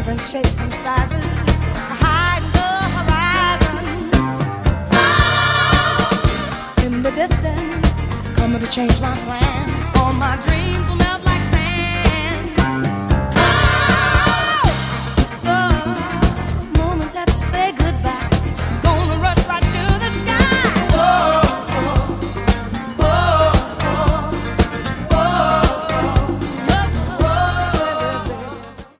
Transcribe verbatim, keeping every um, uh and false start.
different shapes and sizes, hide the horizon. Clouds in the distance, coming to change my plans. All my dreams will